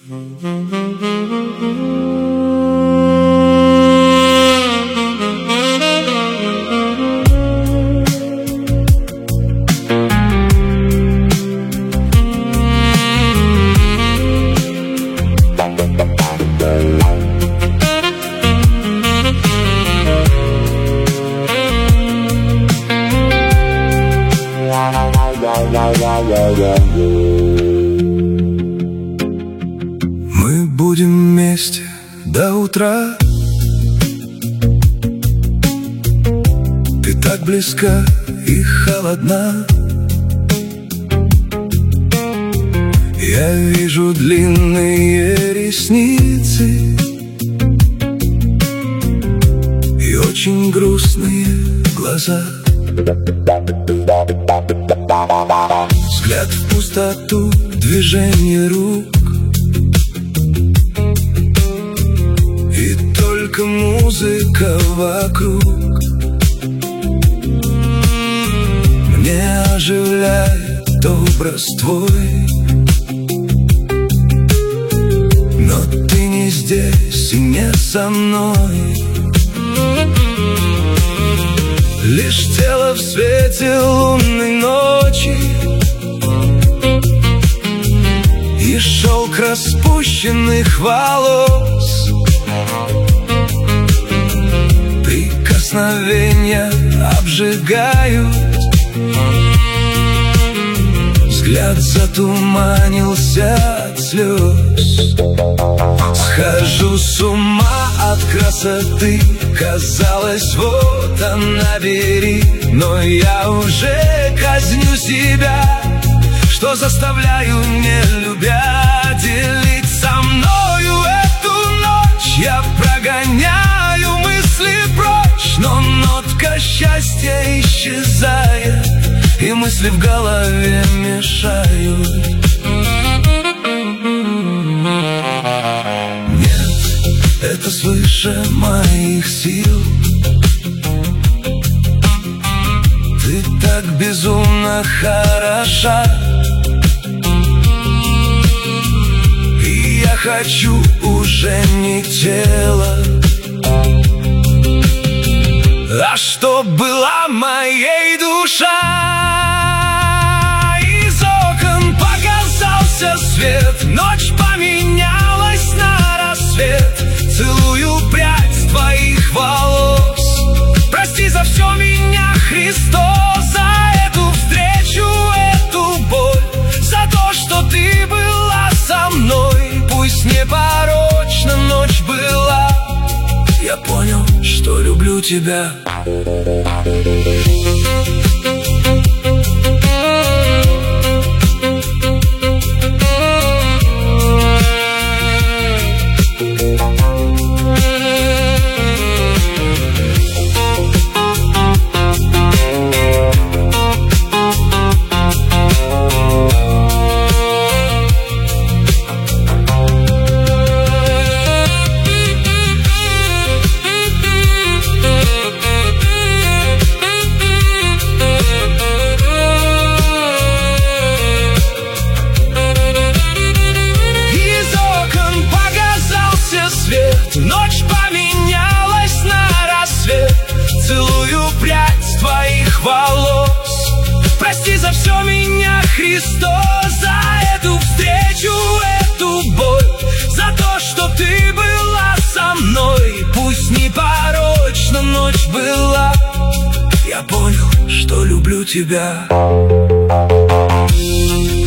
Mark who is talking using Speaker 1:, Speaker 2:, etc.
Speaker 1: Мы будем вместе до утра. Ты так близка и холодна. Я вижу длинные ресницы и очень грустные глаза. Взгляд в пустоту, движение рук, и только музыка вокруг. Мне оживляет образ твой, но ты не здесь и не со мной. Лишь тело в свете лунной ночи и шелк распущенных волос. Прикосновения обжигают, взгляд затуманился от слез. Схожу с ума от красоты, казалось, вот она бери. Но я уже казню себя, что заставляю, не любя, делить со мною эту ночь. Я прогоняю мысли прочь, но нотка счастья исчезает, и мысли в голове мешают. Нет, это свыше моих сил. Ты так безумно хороша, и я хочу уже не тело, а чтоб была моей душа. Из окон показался свет, ночь поменялась на рассвет. Целую прядь твоих волос, прости за все меня, Христос, за эту встречу, эту боль, за то, что ты была со мной. Пусть непорочна ночь была, я понял, что люблю тебя. Ночь поменялась на рассвет. Целую прядь твоих волос, прости за все меня, Христос, за эту встречу, эту боль, за то, что ты была со мной. Пусть непорочна ночь была, я понял, что люблю тебя.